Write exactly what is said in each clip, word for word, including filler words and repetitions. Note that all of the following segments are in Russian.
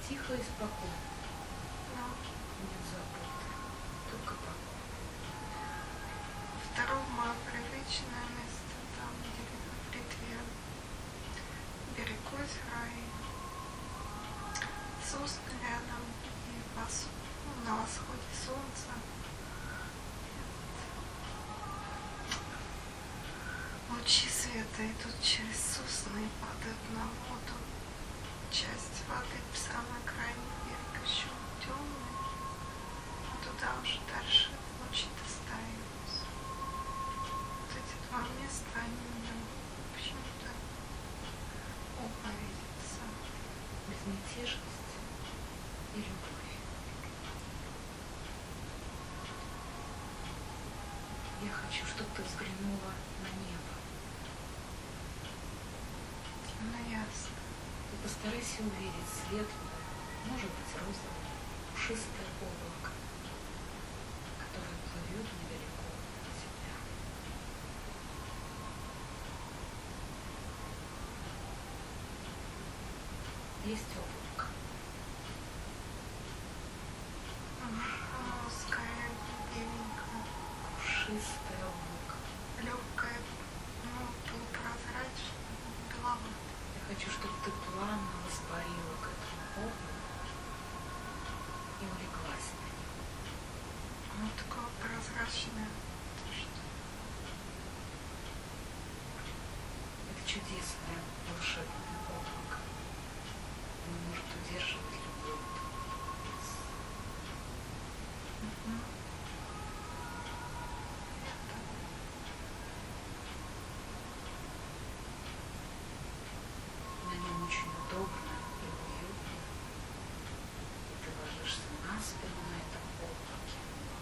тихо и спокойно. Да. Нет забот, только покой. Второе мое привычное место, там, где притвер, берег озера и сосны рядом, и вос... на восходе солнца. Лучи света идут через сосны и падают на воду. Часть воды в самый крайний берег еще темный, а туда уже дальше лучи достаются. Вот эти два места, они мне почему-то оба видятся. Безмятежность и любовь. Я хочу, чтобы ты взглянула на небо. Ну, ясно. И постарайся увидеть светлое, может быть, розовое, пушистое облако, которое плывет недалеко от тебя. Есть облако. Оно узкое, беленькое, Пушистое облако. легкое, ну, полупрозрачное, беловатое. Я хочу, чтобы ты плавно воспарила к этому облаку и улеглась на него. Оно такое прозрачное. Это чудесное волшебное облако. Оно может удерживать любой вес. Угу. На нем очень удобно и уютно. И ты ложишься на спину на этом облаке.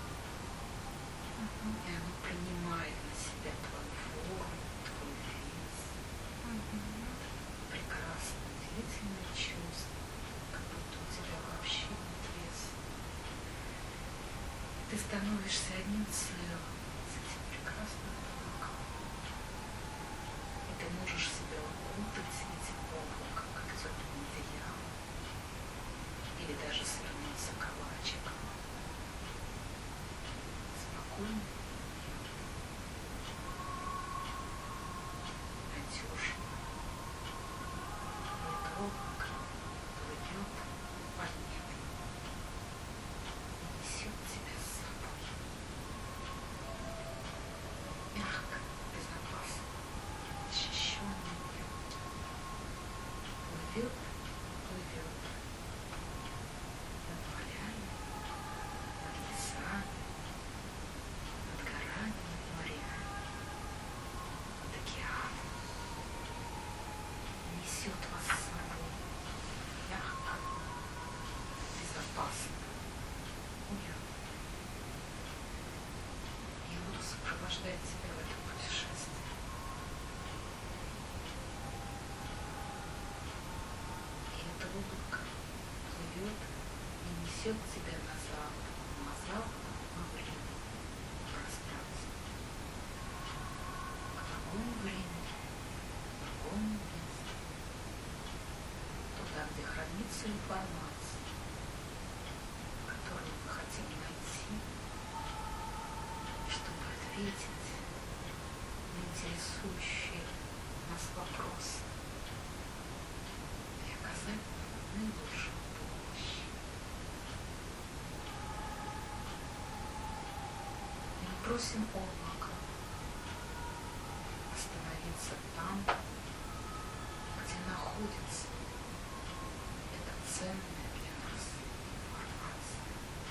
Угу. И оно принимает на себя твою форму, твой вес. Угу. Прекрасное, удивительное чувство, как будто у тебя вообще нет веса. Ты становишься одним целым с этим прекрасным облаком. И ты можешь себя укутать этим облаком, как теплым одеялом, или даже свернуться калачиком. Спокойно, надежно. И это облако плывет по небу и несет тебя с собой. Мягко, безопасно, защищенно. Плывет, плывет над полями, над лесами, над горами, над морями, над океаном. Несет вас с собой мягко, безопасно, уютно. Я буду сопровождать тебя в этом путешествии. И это облако плывет и несет тебя на запад, на запад, на время, в пространство. К другому времени, к другому месту. Туда, где хранится информация, которую мы хотим найти, чтобы ответить на интересующие нас вопросы и оказать нам наилучшую помощь. И мы просим облака остановиться там, где находится эта ценная для нас информация.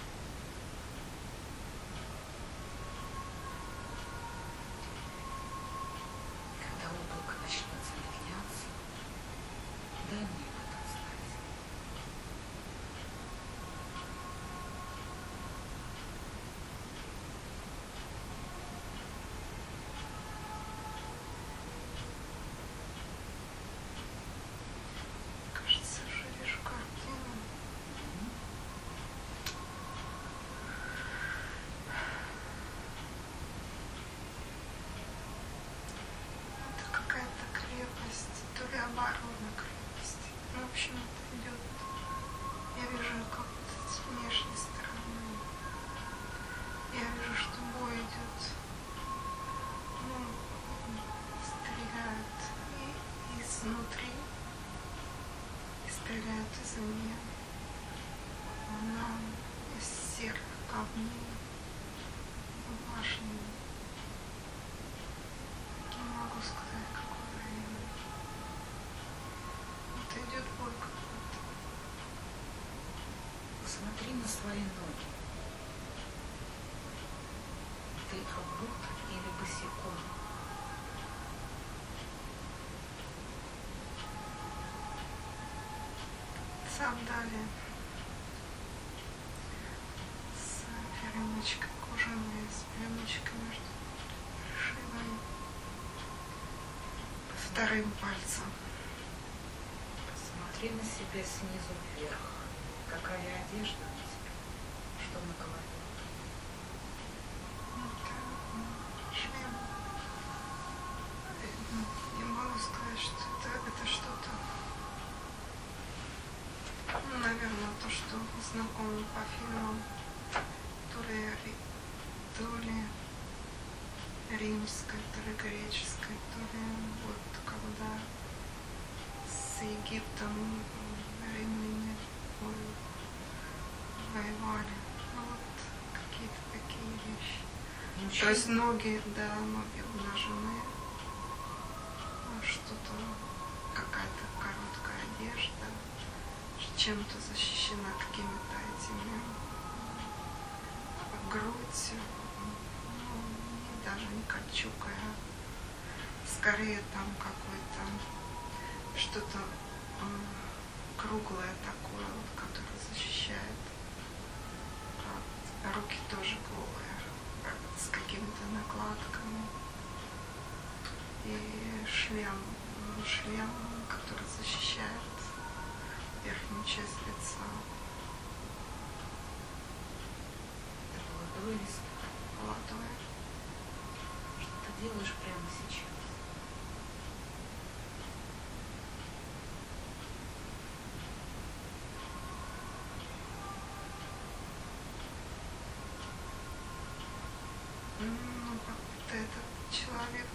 Когда облако начнет замедляться, дай мне об этом знать. Кажется, уже вижу картину. стреляет извне. Она из серых камней, башни. Не могу сказать, какое время. Вот идет бой какой-то. Посмотри на свои ноги. Ты обут или босиком? Сандали с перемычкой кожаной, с перемычкой между шивами, вторым пальцем. Посмотри на себя снизу вверх. Какая одежда на тебе? Что на голове? Это шлем. Не могу сказать, что это, это что-то. Ну, наверное, то, что знакомо по фильмам, то ли, то ли римской, то ли греческой, то ли вот когда с Египтом римляне воевали. Ну вот какие-то такие вещи. Ничего. То есть ноги, да, ноги обнажены, что-то, какая-то короткая одежда, чем-то защищена какими-то этими, грудь, ну, даже не кольчугой, а скорее там какое-то что-то круглое такое, вот, которое защищает. А руки тоже голые, с какими-то накладками. И шлем, шлем, который защищает верхнюю часть лица. Это молодой или старый? Молодой. Что ты делаешь прямо сейчас? Ну, как будто этот человек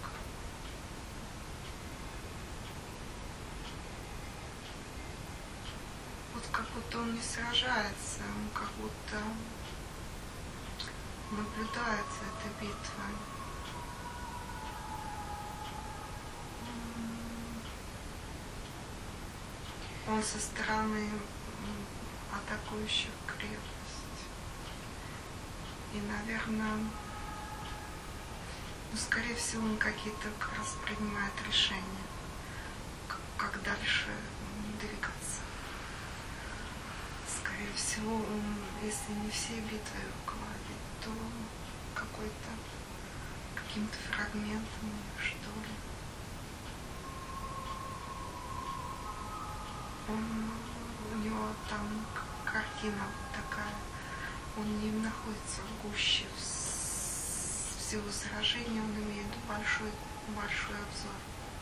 вот как будто он не сражается, он как будто наблюдает за этой битвой. Он со стороны атакующих крепость. И, наверное, ну, скорее всего, он какие-то как раз принимает решения, как дальше двигаться. Скорее всего, он, если не все битвы руководит, то какой-то каким-то фрагментом, что ли. Он, у него там картина такая, он не находится в гуще всего сражения, он имеет большой, большой обзор.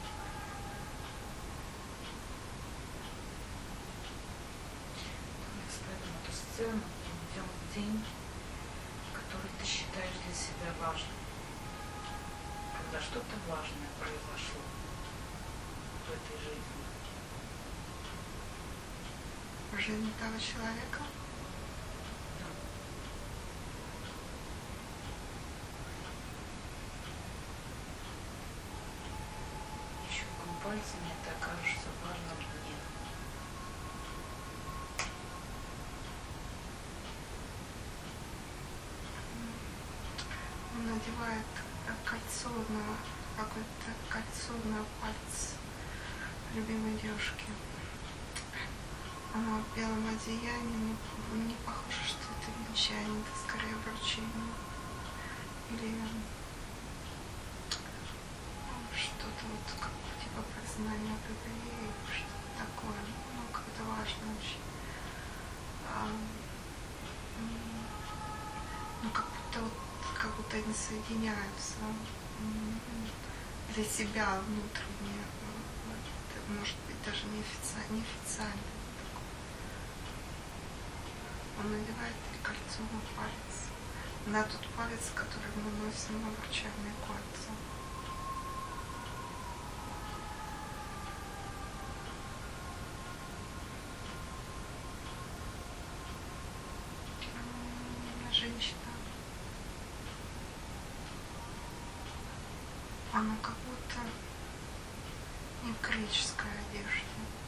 Ставим эту сцену и идем в день, который ты считаешь для себя важным. Когда что-то важное произошло в этой жизни. Жизнь того человека? Да. Щелком пальцами это окажется важным мне. Он надевает кольцо на какое-то кольцо на палец любимой девушки. Оно в белом одеянии, не, не похоже, что это венчание, это скорее вручение. Или что-то вот как типа признание любви, что-то такое, ну как-то важно очень. А, ну как будто вот, как будто они соединяются для себя внутренне. Это может быть даже неофициально. неофициально. Он надевает кольцо на палец. На тот палец, который мы носим на обручальные кольца. Она как будто не в греческой одежде.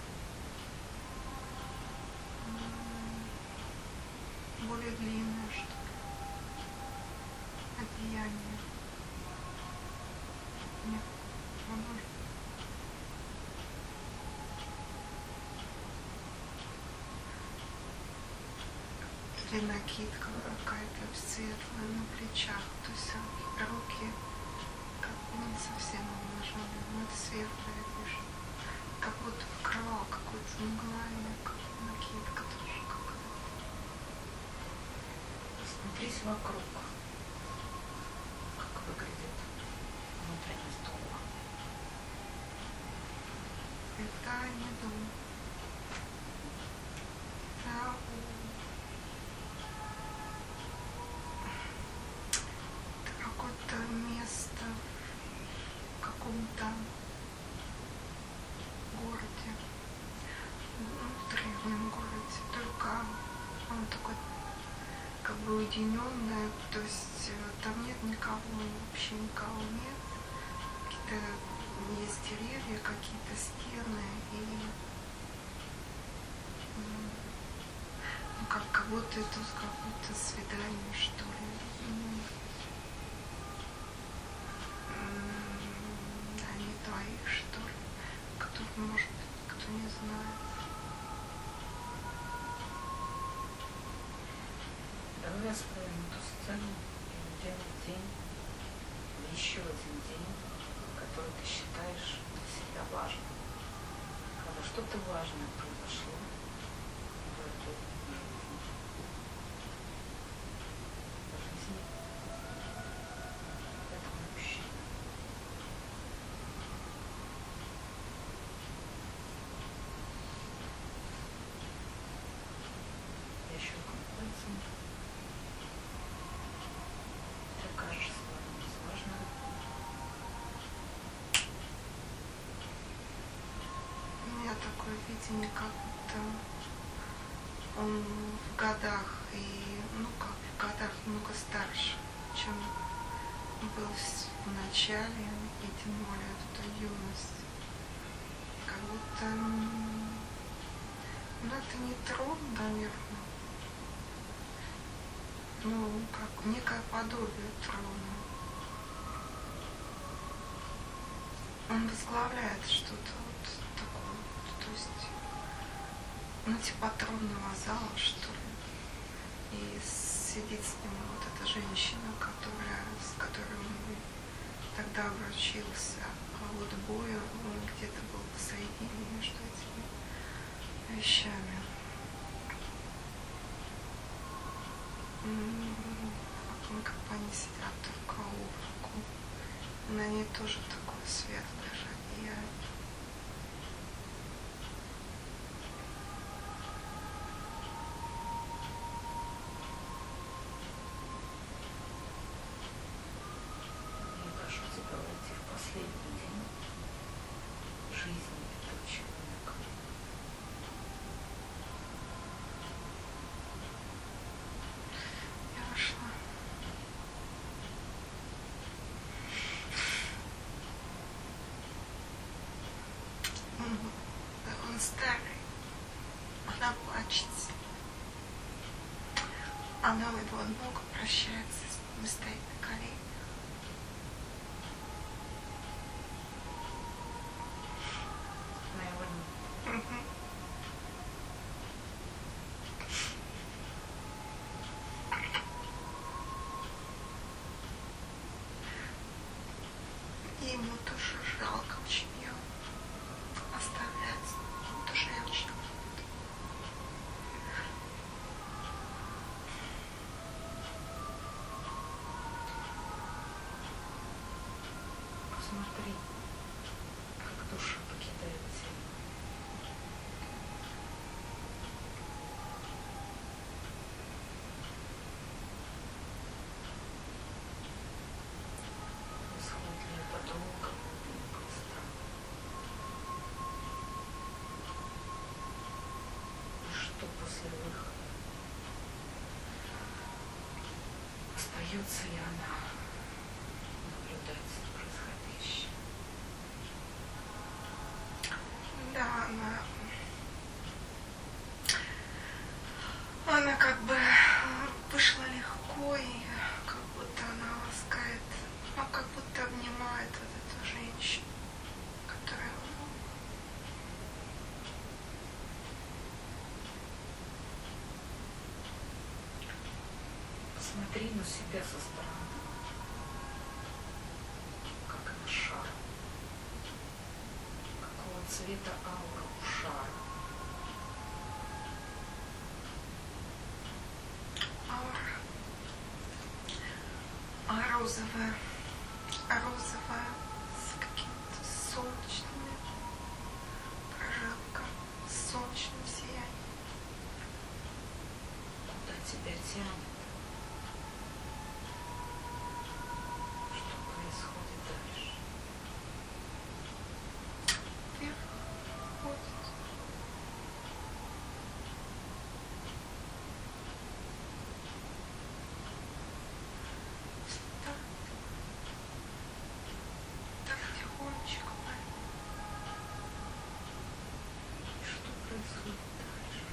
Более длинное, что ли, одеяние. Нет, оно или накидка какая-то светлая на плечах, то есть руки как бы не совсем обнаженные, но это светлая одежда. Как будто покрывал какой-то мгла или как накидка тоже какая-то. Смотрись вокруг, как выглядит внутренность дома. Это не дом. Это, это какое-то место в каком-то городе, ну, в древнем городе, только он такой как бы уединенный, то есть там нет никого, вообще никого нет. Какие-то есть деревья, какие-то стены и ну, как, как будто это какое-то свидание, что ли. Они двоих, что ли, которых, может быть, никто не знает. Давай оставим эту сцену и уйдем в день, в еще один день, который ты считаешь для себя важным. Когда что-то важное произошло в этой жизни этого мужчины. Я щелкну пальцем. Ты окажешься важным. У меня такое видение, как будто он в годах и, ну как, в годах много старше, чем был в начале, и тем более в эту юность. Как будто, ну это не трон, наверное, ну как некое подобие трона. Он возглавляет что-то вот такое, то есть, ну типа тронного зала, что ли. И сидит с ним вот эта женщина, которая, с которой он тогда вручился, а вот боя он где-то был посередине между этими вещами. Как, как бы они сидят рука об руку. На ней тоже такое светлое же одеяние. Я прошу тебя войти в последний день жизни этого человека. Я вошла. Он старый. Она плачет. Она у его ног прощается, с ним стоит на коленях. На его ног. И ему тоже жалко очень ее оставлять. Он тоже ее очень любит. Посмотри, как душа покидает тело. Происходит ли это долго или быстро? И что после выхода? Остается ли она наблюдать за происходящим? Посмотри на себя со стороны, как на шар. Какого цвета аура у шара? Аура. А розовая. Розовая с какими-то солнечными прожилками, с солнечным сиянием. Куда тебя тянет? Что происходит дальше? Вверх ходит. Так, так тихонечко. И что происходит дальше?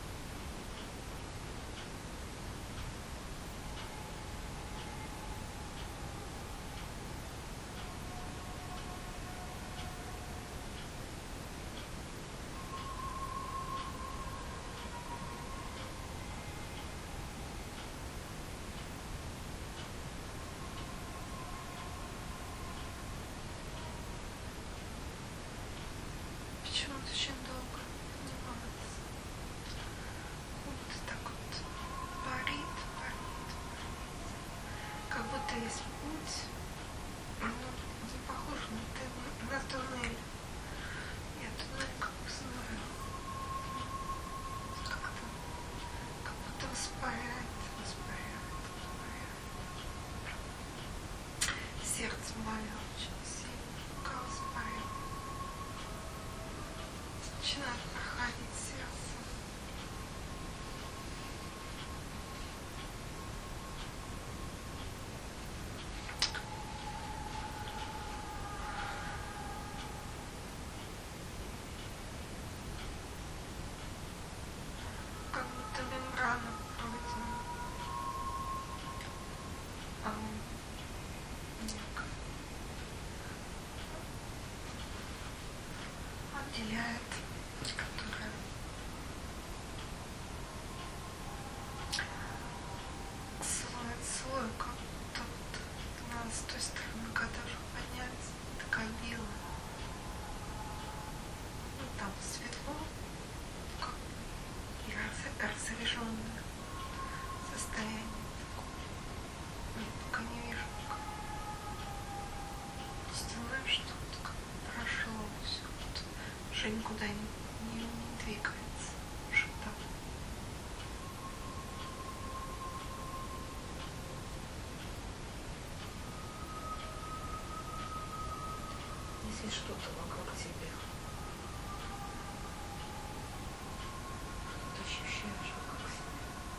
Почему-то очень долго поднимается. Как будто так вот парит, парит, парит. Как будто есть путь. Ну, не похоже на, тун- на туннель. Я туннель как бы знаю. Как-то, как будто воспаряет, воспаряет, воспаряет. Сердце мое очень сильно, рука воспаряет. Начинает проходить сердце. Как будто мембрана пройдена. А, некая. Отделяет, которая слой от слоя, как будто вот надо с той стороны, когда уже поднялись, такая белая. Ну, там светло, как и раз- разряженное состояние такое. Я пока не вижу никого. Просто знаю, что вот как прошло все. Вот уже никуда не, не, не двигается. Уже там. Если что-то вокруг тебя, что ты ощущаешь вокруг себя.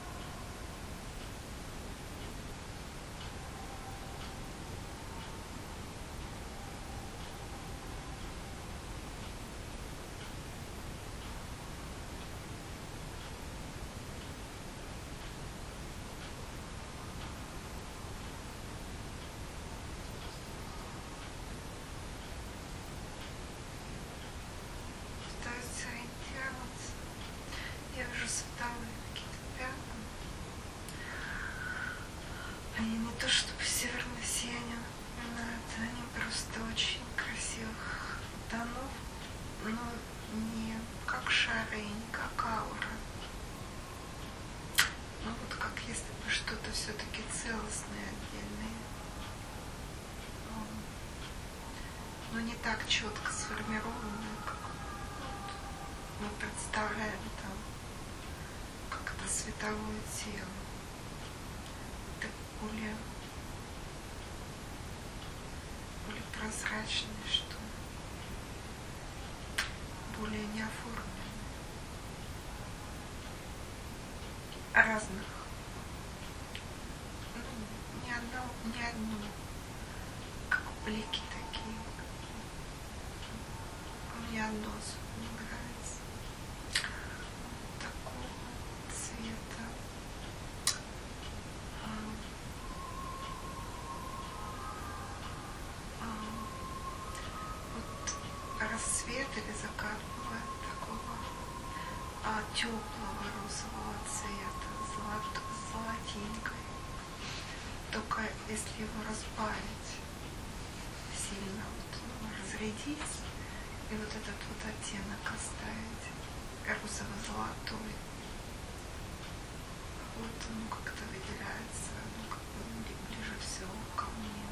Пытаюсь сориентироваться. Я вижу световые какие-то пятна. Они не то чтобы северное сияние напоминают, они просто очень красивых тонов, но не как шары и не как аура. Ну вот как если бы что-то все-таки целостное, отдельное. М, Но не так четко сформированное, как вот мы представляем там, как это световое тело. Это более, более прозрачное, что ли, более неоформленное. Разных. Ну, не одно, не одно, как блики такие. Мне одно особенно нравится. Вот такого цвета. А, а, вот рассвет или закат бывает такого а, теплого розового цвета, золот, золотенькой. только если его разбавить сильно, вот, ну, разрядить и вот этот вот оттенок оставить розово-золотой. Вот он как-то выделяется, ну, как бы ближе всего ко мне.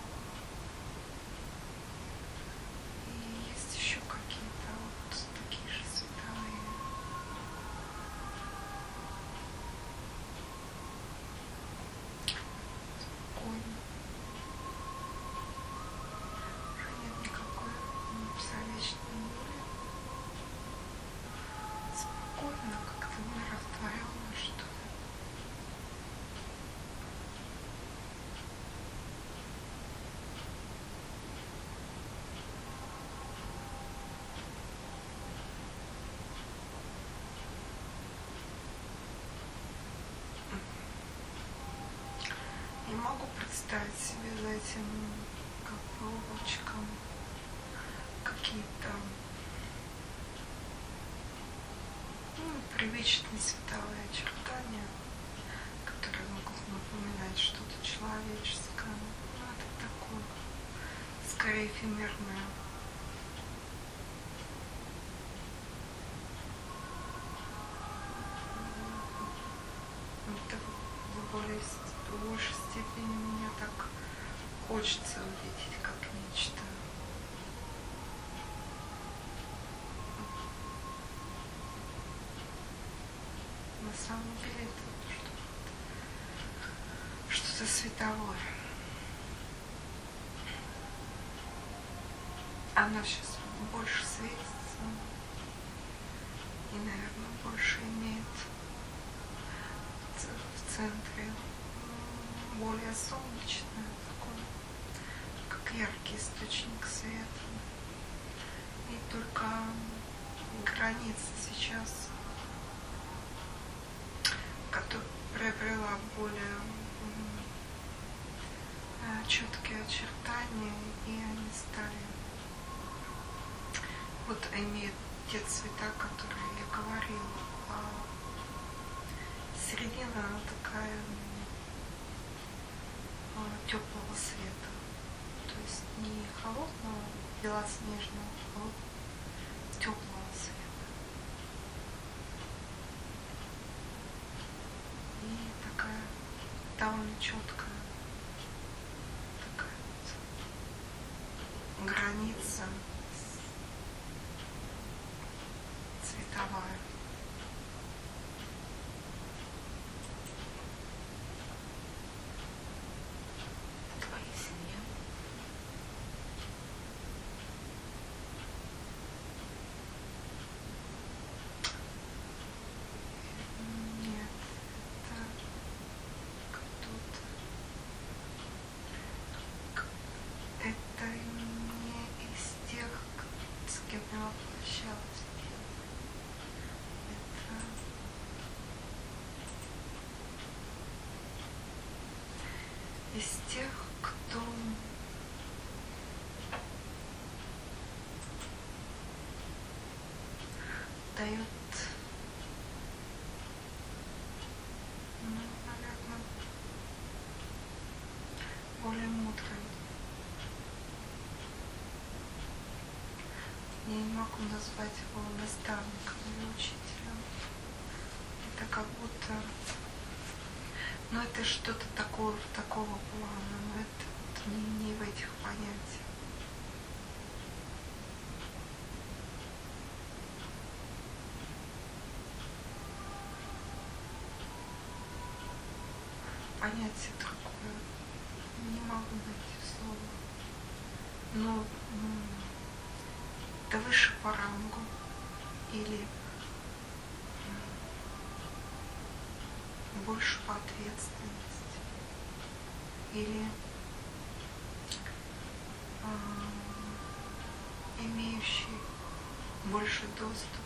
И есть еще какие-то вот такие же световые. Спокойно. Уже нет никакой бесконечной боли. Спокойно, как-то умиротворенно, что ли. Не могу представить себе за этим как бы облачком какие-то, ну, привычные световые очертания, которые могут напоминать что-то человеческое. Ну, это такое, скорее эфемерное. Это в более, в большей степени мне так хочется увидеть как нечто. На самом деле это что-то, что-то световое. Оно сейчас больше светится и, наверное, больше имеет в центре более солнечное, такое, как яркий источник света. И только граница сейчас, которая приобрела более четкие очертания, и они стали, вот имеют те цвета, которые я говорила. А середина она такая теплого света, то есть не холодного, белоснежного, а теплого света. И такая довольно четкая такая вот граница цветовая. Это не из тех, с кем я воплощалась. Это из тех, кто дает, ну, наверное, более мудрый. Я не могу назвать его наставником или учителем. Это как будто, ну, это что-то такое, такого плана, но это вот не, не в этих понятиях. Понятие такое, не могу найти слово. Но это выше по рангу или больше по ответственности, или э, имеющий больше доступ.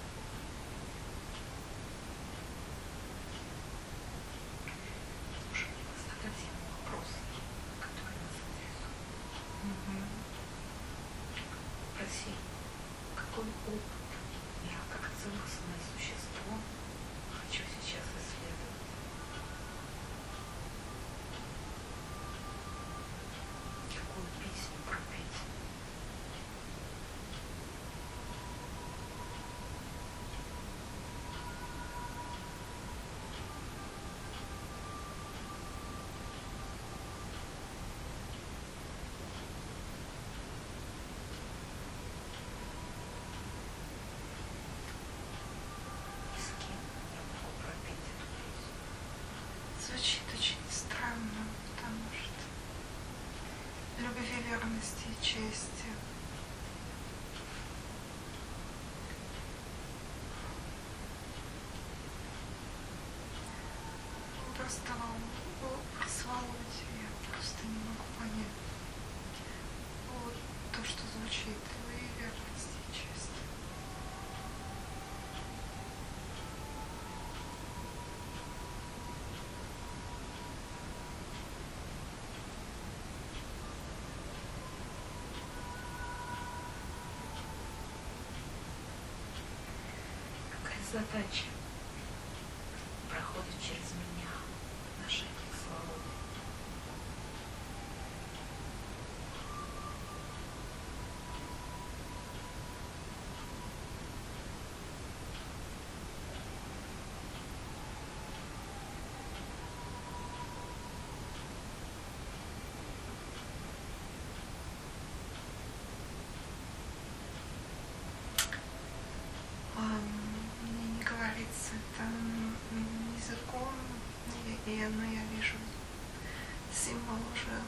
Слушай, задать ему вопрос, который нас интересует. Угу. Спроси, какой опыт я, как целостное существо, хочу сейчас исследовать. звучит очень странно, потому что любви, верности и чести. Просто образ Володи я просто не могу понять. Вот то, что звучит, любви, верности и чести. Задача проходит через меня в отношениях с Володей. Это языком, и, и, но я вижу символ уже,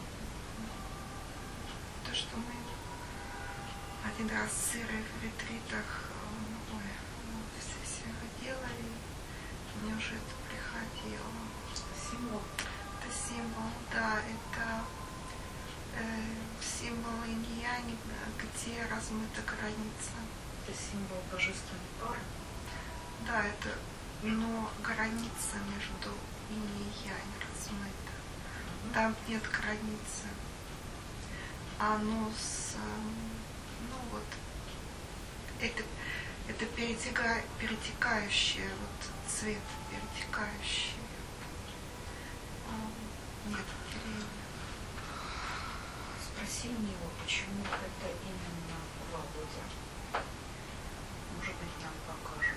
то, что мы один раз с Ирой в ретритах, ой, ну, все, все делали, мне уже это приходило. Символ? Это символ, да, это э, символ инь-янь, где размыта граница. Это символ божественной пары? Да, это, но граница между инь и янь размыта. Mm-hmm. Там нет границы. Оно с, ну вот, это, это перетека, перетекающее, вот цвет перетекающий. Нет времени. Спроси у него, почему это именно Володя. Может быть, нам покажут.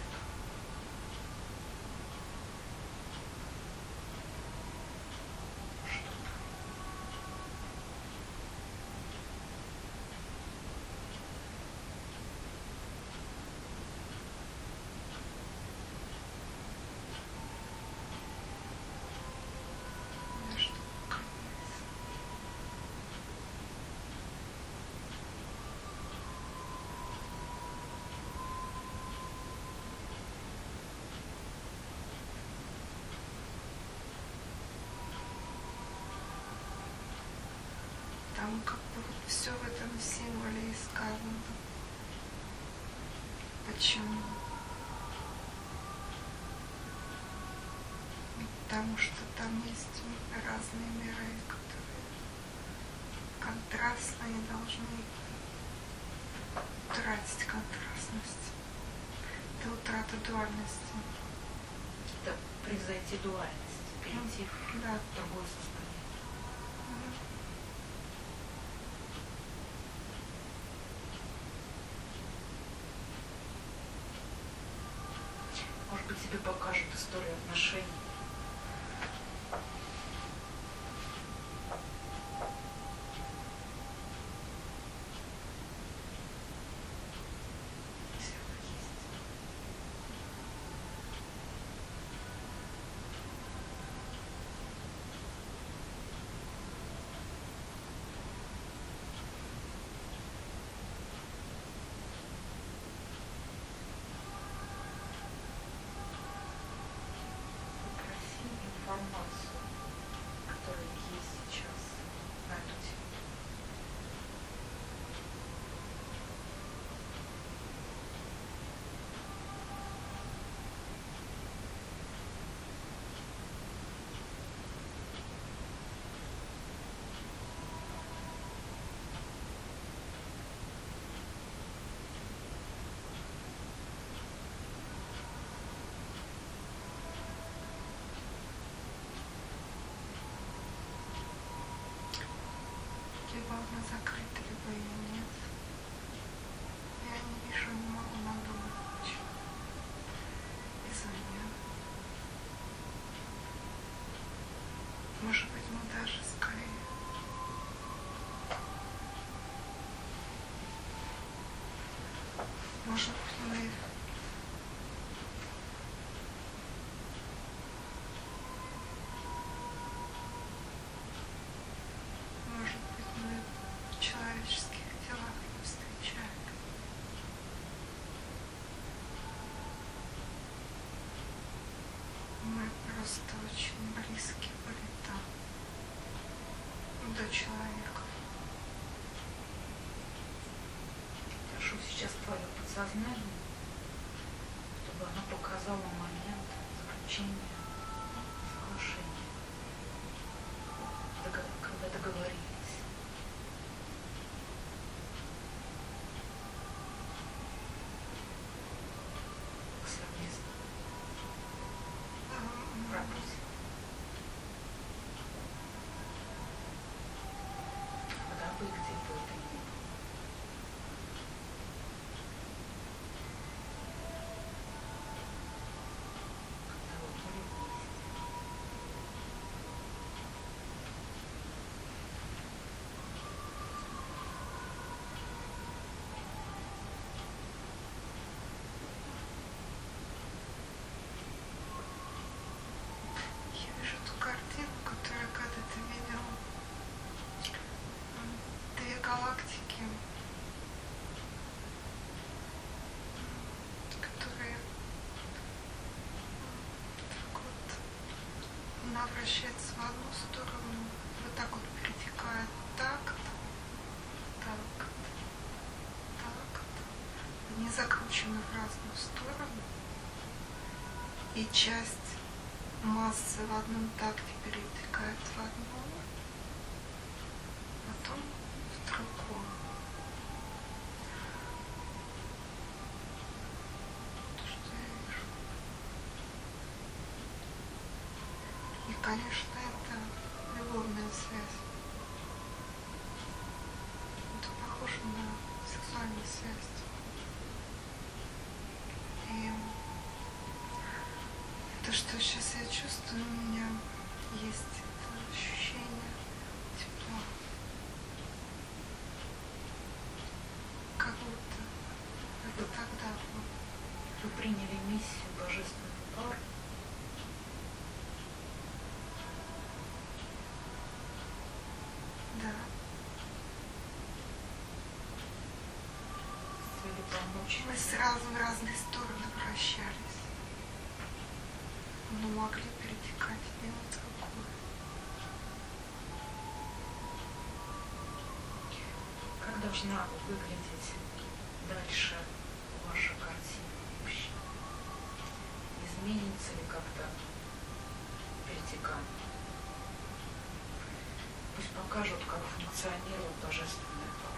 Там как бы вот все в этом символе и сказано. Почему? Потому что там есть разные миры, которые контрастные должны утратить контрастность. Это утрата дуальности. Это превзойти дуальность, перейти в да. другое состояние. Может быть, тебе покажут историю отношений. Информацию, которая есть сейчас на эту тему. Либо она закрыта, либо ее нет. Я не вижу, не могу надумать ничего. Извини. Может быть, мы даже скорее. Может быть, мы которые просто очень близки были там, до человека. Прошу сейчас твое подсознание, чтобы оно показало момент заключения соглашения, когда договорились. Совместно. В работе. Когда бы и где бы это ни было. Когда вы были вместе. Я вижу ту картину, которую когда-то видел. Две галактики, которые так вот, она вращается в одну сторону, вот так вот перетекает так, так, так. Они закручены в разную сторону, и часть массы в одном такте перетекает в одну, потом в другую. То, что я вижу. И, конечно, это любовная связь. Это похоже на сексуальную связь. И то, что сейчас я чувствую, у меня есть это ощущение тепла. Как будто это тогда было. Вы приняли миссию божественной пары. Да. С целью помочь. Мы сразу в разные стороны вращались. Но могли перетекать в одно другое. Как должна выглядеть дальше ваша картина общая? Изменится ли как-то перетекание? Пусть покажут, как функционирует божественная пара.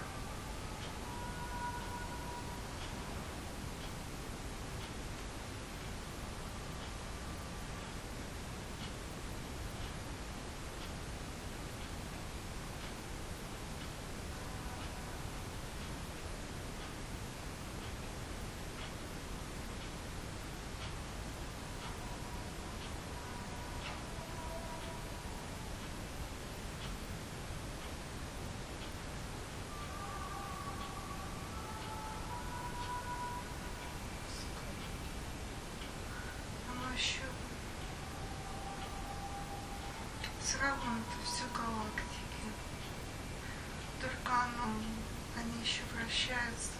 Оно еще все равно это все галактики. Только оно, они еще вращаются,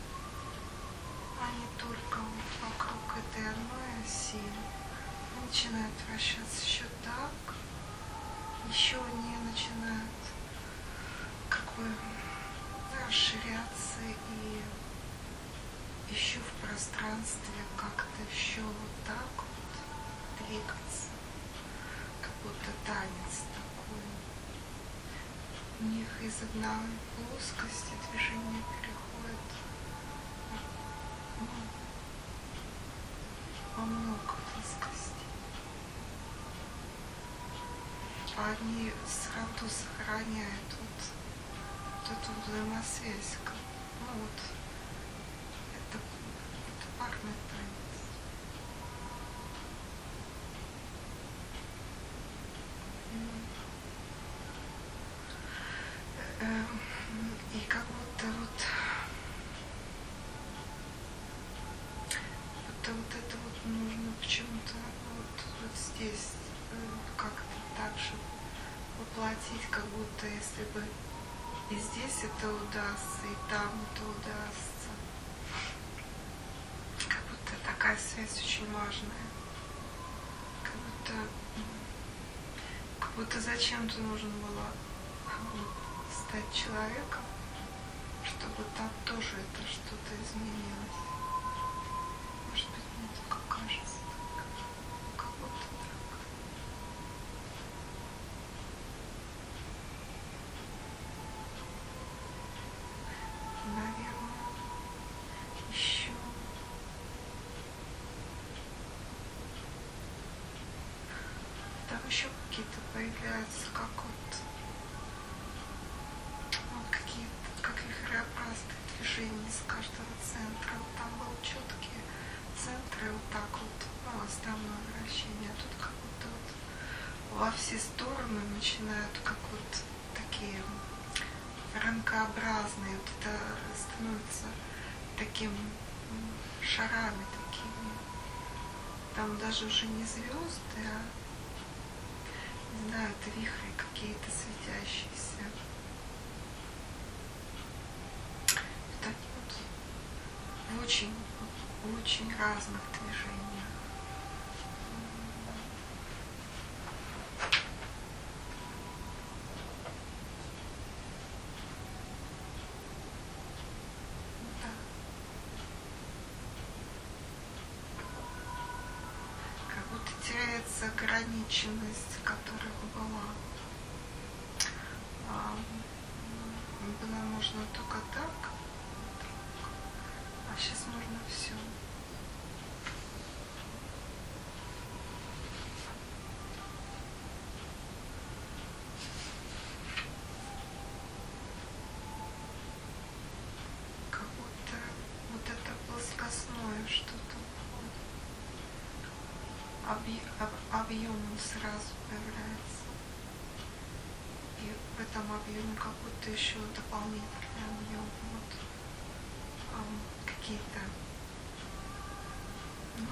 а не только вокруг этой одной оси. Они начинают вращаться еще так, еще они начинают как бы расширяться и еще в пространстве как-то еще вот так вот двигаться, как будто танец такой. У них из одной плоскости движение переходит ну, во много плоскостей. А они сразу сохраняют вот, вот эту взаимосвязь. Ну вот, это, это парный танец. И как будто вот, будто вот это вот нужно почему-то вот, вот здесь как-то так же воплотить, как будто если бы и здесь это удастся, и там это удастся. Как будто такая связь очень важная. Как будто будто зачем-то нужно было стать человеком, чтобы там тоже это что-то изменилось. Может быть, мне только кажется так. Как будто так. Наверное, еще там еще какие-то появляются, как вот, ну, какие-то, как вихреобразные движения из каждого центра. Вот там были четкие центры, вот так вот, ну, основное вращение. А тут как будто вот во все стороны начинают, как вот такие ранкообразные, вот это становится таким шарами такими. Там даже уже не звезды, а, не знаю, это вихри какие-то светящиеся. Вот они вот в очень, в очень разных движениях. Ограниченность, которая была. А, было можно только так, а сейчас можно все. Как будто вот это плоскостное что-то. Объем сразу появляется. И в этом объеме как будто еще дополнительный объем. Вот um, какие-то ну,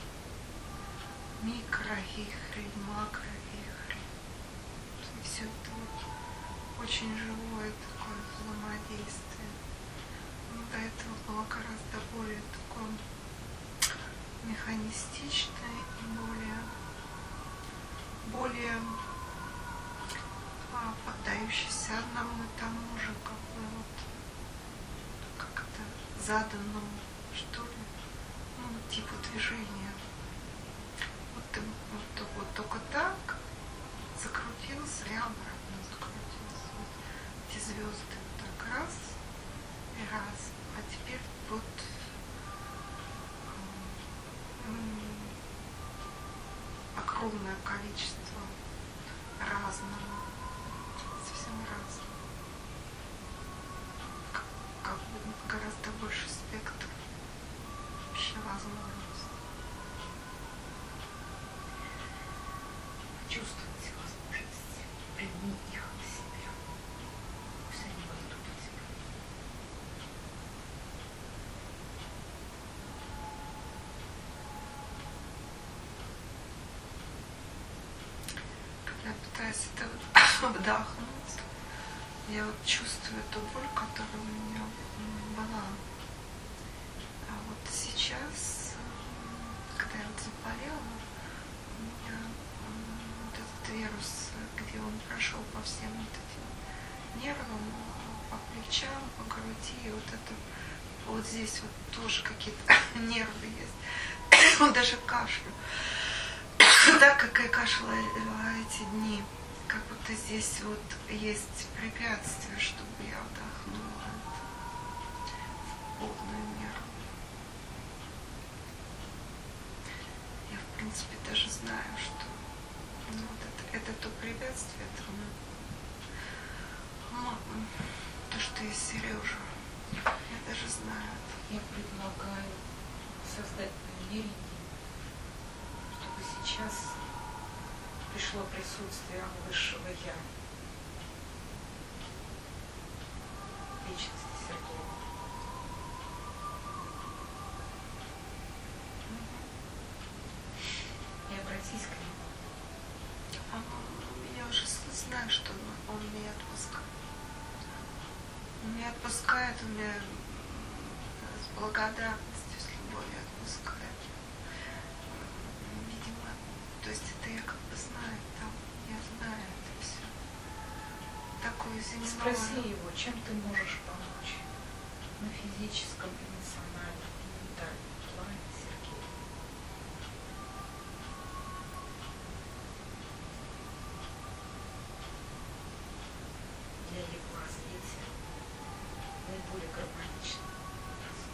микровихри, макровихри. И все это вот очень живое такое взаимодействие. Но до этого было гораздо более такое механистичное и более, более а, поддающееся одному и тому же, как бы вот, как-то заданному, что ли, ну, типу движения. Вот, вот, вот только так закрутился и обратно закрутился. Вот эти звезды вот так раз и раз. А теперь вот огромное количество разного, совсем разного. Как, как бы гораздо больше спектр вообще возможностей. Чувствовать возможности, применить их на себя. Пусть они будут у тебя. Я пытаюсь это вдохнуть. Я вот чувствую эту боль, которая у меня была. А вот сейчас, когда я вот заболела, у меня вот этот вирус, где он прошел по всем вот этим нервам, по плечам, по груди, вот это вот здесь вот тоже какие-то нервы есть. Даже кашлю. Так как я кашляла эти дни, как будто здесь вот есть препятствие, чтобы я вдохнула это в полную меру. Я, в принципе, даже знаю, что ну, вот это, это то препятствие, это ну, то, что есть Сережа. Я даже знаю это. Я предлагаю создать намерение, чтобы сейчас пришло присутствие высшего Я, личности Сергея. И обратись к нему. А, я уже знаю, что он, он меня отпускает. Он меня отпускает, он меня с благодарностью, с любовью отпускает. Видимо, то есть это я как бы знаю там. Я знаю это все. Такое земное. Спроси его, чем ты можешь помочь на физическом, эмоциональном и ментальном плане, Сергей. Для его развития наиболее гармоничным образом.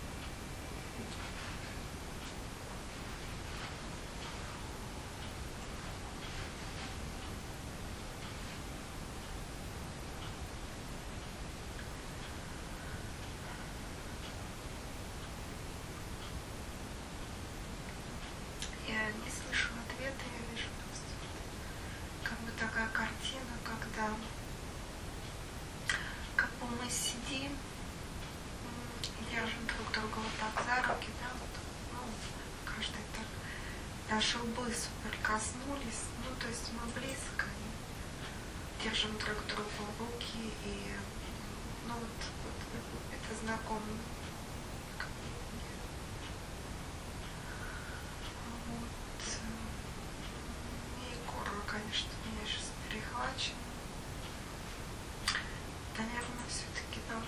Я не слышу ответа, я вижу просто как бы такая картина, когда как бы мы сидим м, и держим друг друга вот так за руки, да, вот, ну, каждый так, наши лбы соприкоснулись, ну, то есть мы близко, и держим друг другу руки, и, ну, вот, вот это знакомо. Вот. И горло, конечно, у меня сейчас перехвачено. Наверное, все-таки там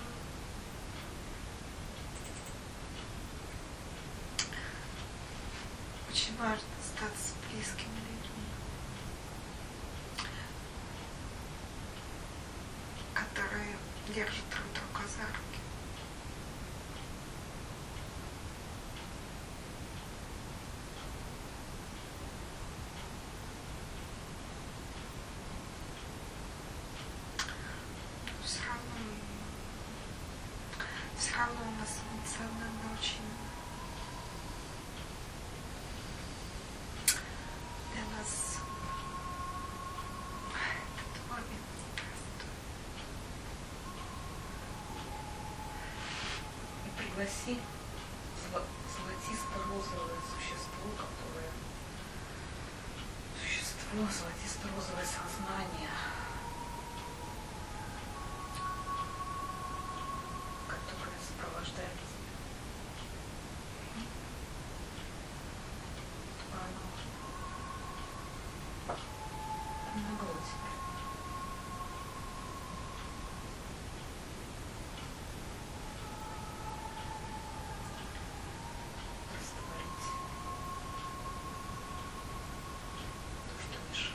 очень важно остаться с близкими людьми, которые держат друг друга за руки. Все равно, все равно у нас эмоционально очень для нас этот момент непростой. И пригласи зло- золотисто-розовое существо, которое существо, золотисто-розовое сознание, которое сопровождает тебя. Оно помогло тебе. Растворить то, что мешало.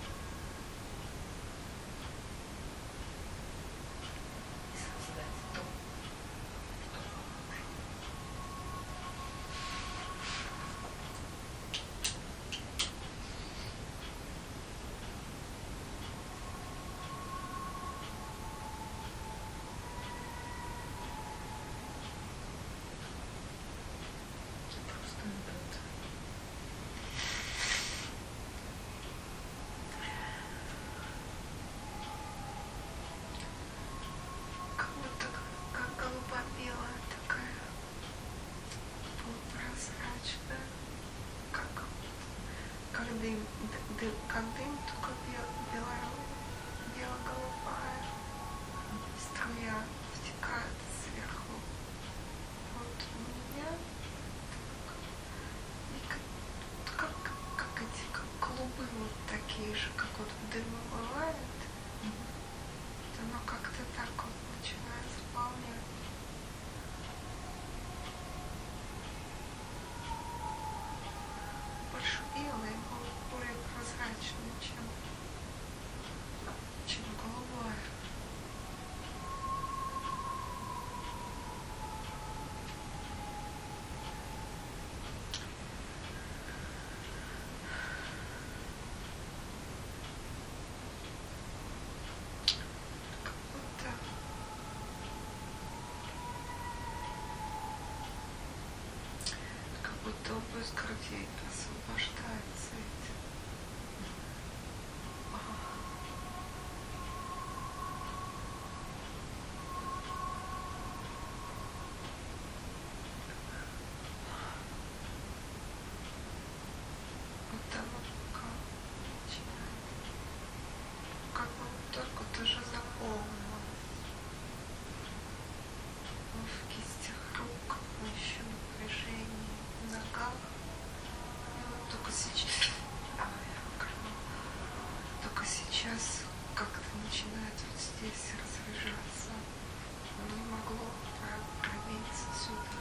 И создать то, здесь разряжаться. Оно не могло пробиться сюда.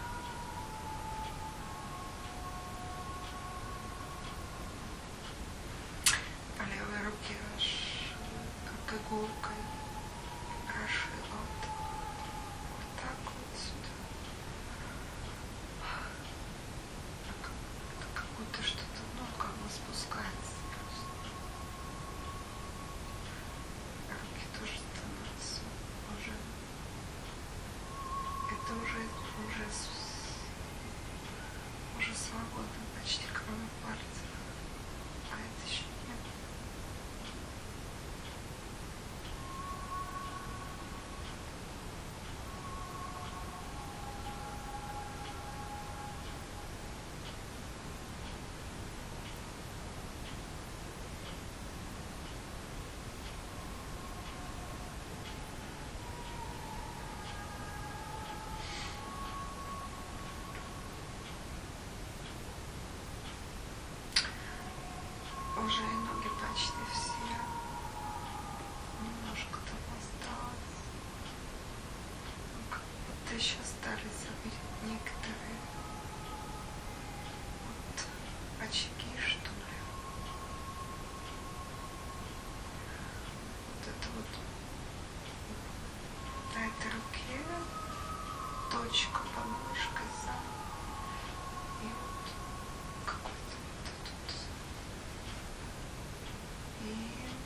По левой руке аж как иголкой прошила вот, вот так вот сюда. Это как будто что-то, ну, как бы спускается просто. Руки тоже становятся уже. Это уже, уже, уже свободно, почти кроме пальцев. А это еще нет. Уже и ноги почти все. Немножко там осталось. Ну, как будто еще остались некоторые вот очаги, что ли. Вот это вот на этой руке точка под мышкой за. И вот какой-то вот этот. И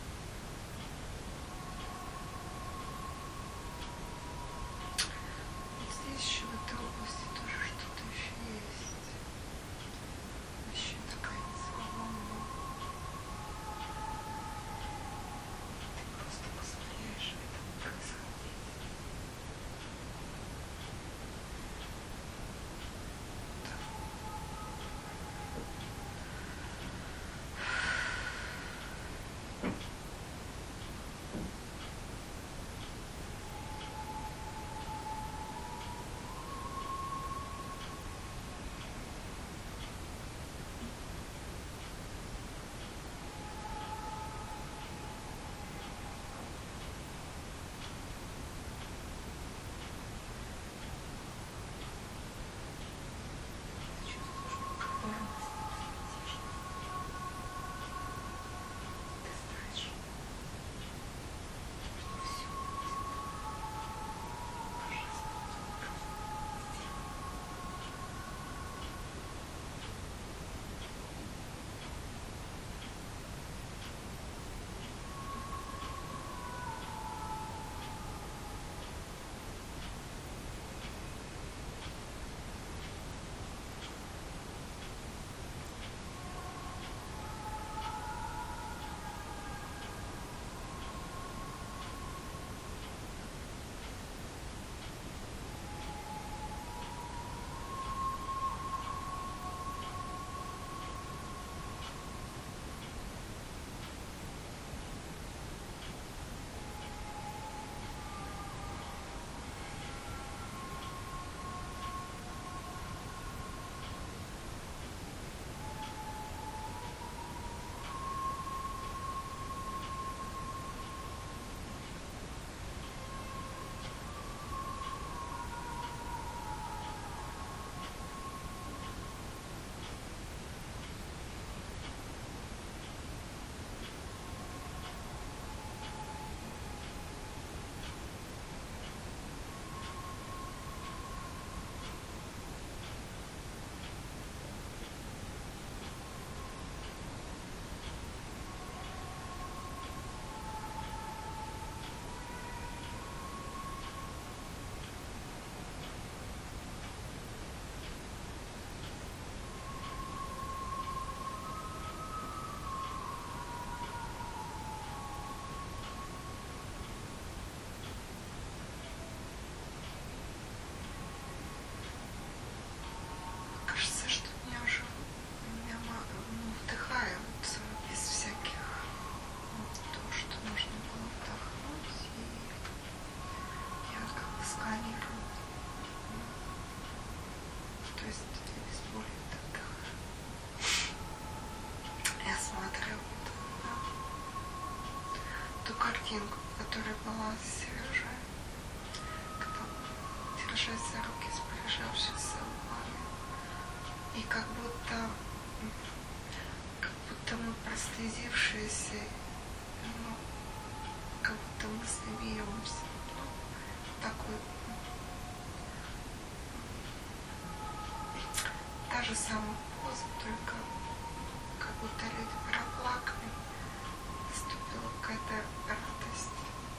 здесь еще в этой области тоже что-то еще есть. Еще такая несвободная. Ты просто позволяешь этому происходить. Ты чувствуешь покорность, ты сидишь. Ты знаешь, что все будет божественным образом сделано. Кажется, что меня уже меня ну, вдыхают без всяких ну, то, что нужно было вдохнуть, и я как бы сканирую. То есть я без боли вдыхаю. Я смотрю вот на ту картинку, которую которая была с Сережей, когда мы, держась за руки, сближавшись лбами, и как будто, как будто мы простезившиеся, ну, как будто мы смеемся. Ну, такой, та же самая поза, только как будто люди проплакали, наступила какая-то радость.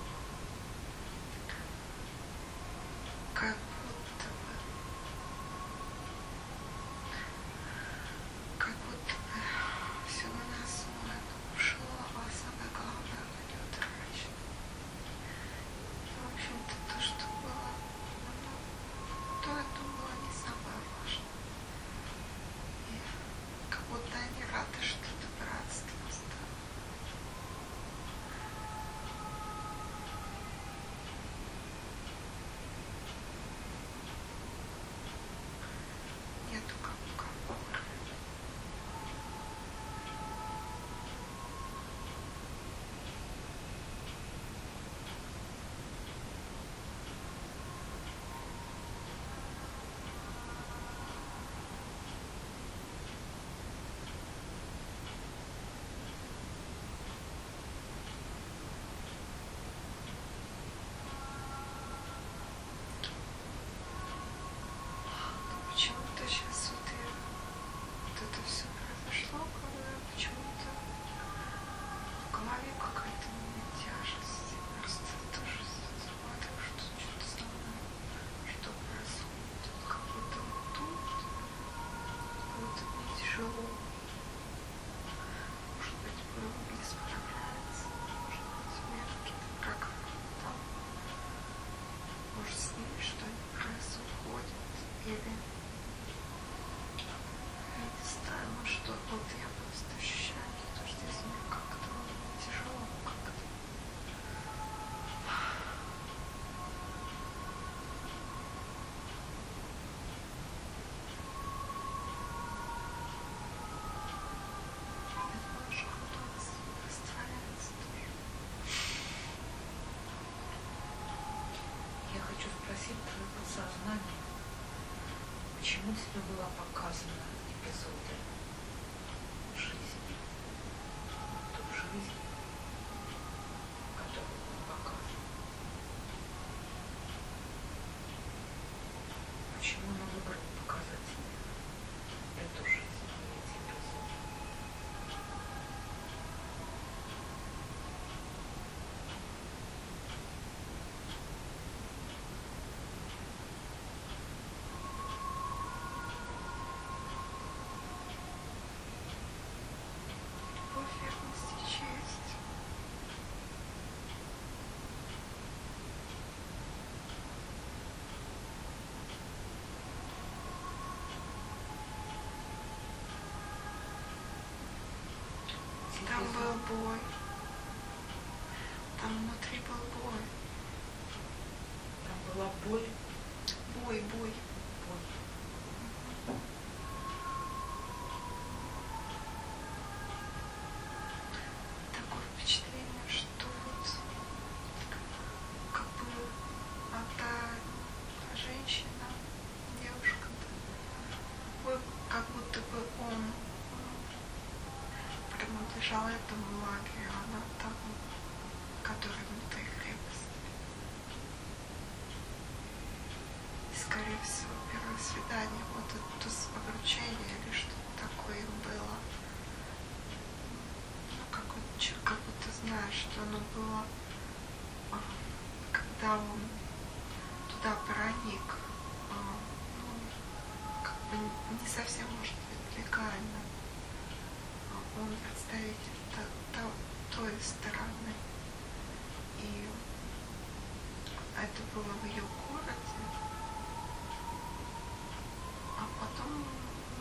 Как будто бы, как будто бы все на нас ушло, а самое главное, оно неудачно. В общем-то, то, что было, ну, то это было не самое важное. И как будто они рады, что это братство стало. Нету как кого. Почему-то сейчас вот, я, вот это все произошло, когда почему-то в голове какая-то у меня тяжесть. Я просто тоже смотрю, что что-то со мной, что происходит. Вот как будто вот тут, как будто мне тяжело. Может быть, было не справляется, может быть, у меня какие-то программы там, может, с ними что-нибудь происходит, или я не знаю, ну что, вот я просто ощущаю, что здесь мне как-то тяжело как-то. Я думаю, что кто-то растворяется тоже. Я хочу спросить твое подсознание, почему тебе было показано эпизоды жизни, ту жизнь, которую было показано? Почему оно выбрало показать тебе эту жизнь, эти эпизоды? Любовь, верность и честь. Там был бой. Там внутри был бой. Там была боль, Бой, бой. боль. Такое впечатление, что вот как бы одна женщина, девушка, ой, как будто бы он м, принадлежал этому лагерю, она там, который внутри крепости. И, скорее всего, первое свидание, вот это обручение или что-то такое им было. Ну, как, вот, чё- как будто знаешь, что оно было, а, когда он туда проник, а, ну, как бы не совсем, может быть, легально. А он представитель то- то- той стороны. И это было в ее городе. А потом, м,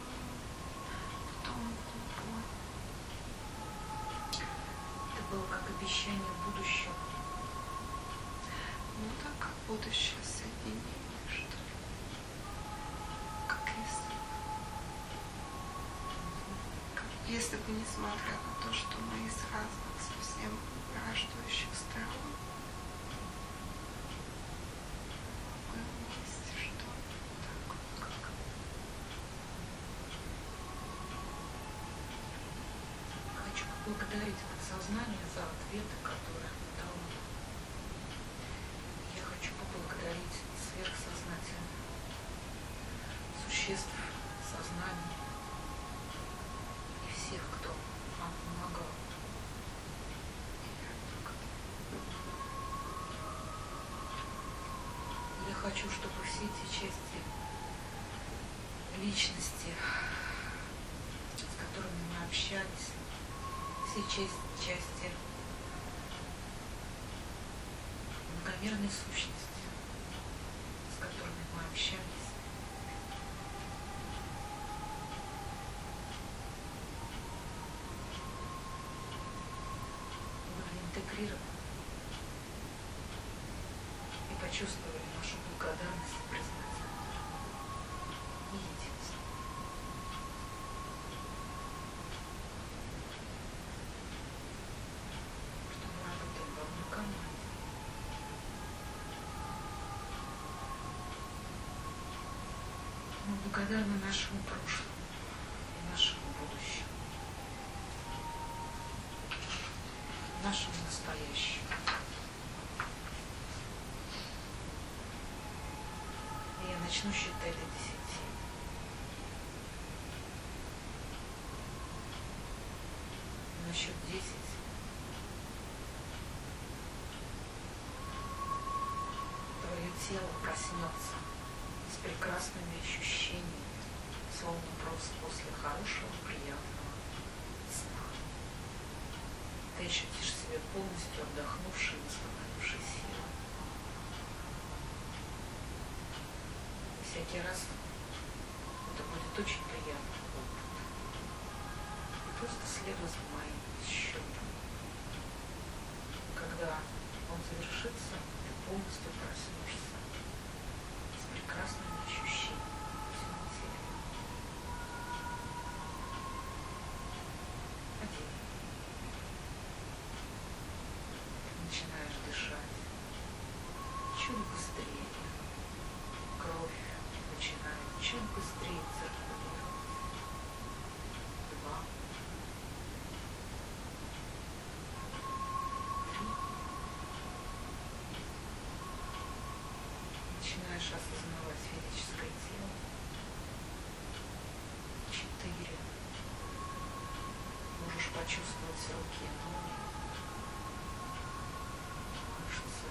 потом бой. Это было как обещание будущего. Ну да, как будущее соединение, что ли. Как если, как если бы, несмотря на то, что мы из разных совсем враждующих сторон, ответы, которые он дал мне. Я хочу поблагодарить сверхсознательных существ сознания и всех, кто нам помогал. Я хочу, чтобы все эти части личности, с которыми мы общались, все части, части многомерной сущности, с которыми мы общались, были интегрированы и почувствовали нашу благодарность и признательность и единство. Что мы работаем в одной команде. Мы благодарны нашему прошлому и нашему будущему, нашему настоящему. И я начну считать до десяти. На счет десять твое тело проснется с прекрасными ощущениями, словно просто после хорошего, приятного сна. Ты ощутишь себя полностью отдохнувшей и восстановившей силой. Всякий раз это будет очень приятный опыт. И просто следуй за моим счетом. Когда он завершится, ты полностью проснешься с прекрасными ощущениями во всем теле. Один. Ты начинаешь дышать чуть быстрее. Кровь начинает чуть быстрее циркулировать. Два. Три. Начинаешь осознавать физическое тело. Четыре. Можешь почувствовать руки и ноги, мышцы.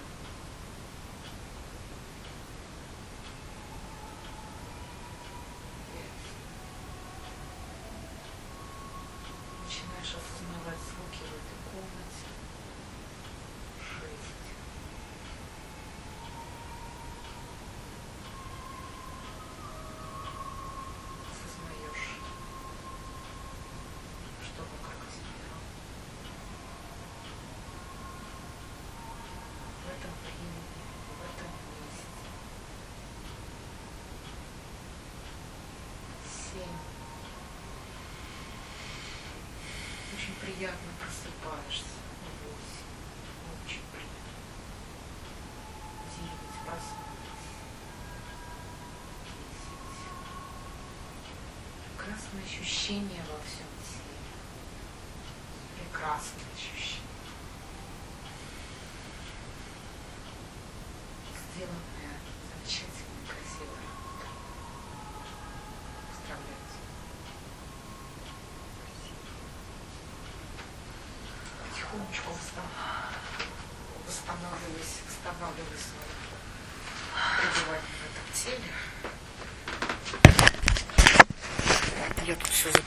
Начинаешь осознавать звуки в этой комнате. Шесть. Осознаешь, что вокруг тебя. В этом времени, в этом месте. Семь. Очень приятно просыпаешься. Восемь. Очень приятно. Девять. Проснулись. Десять. Прекрасное ощущение во всем теле. Прекрасное ощущение. Сделанная замечательная, красивая работа. Поздравляю тебя. Потихонечку восстанавливаюсь, восстанавливаю свое пребывание в этом теле. Я тут все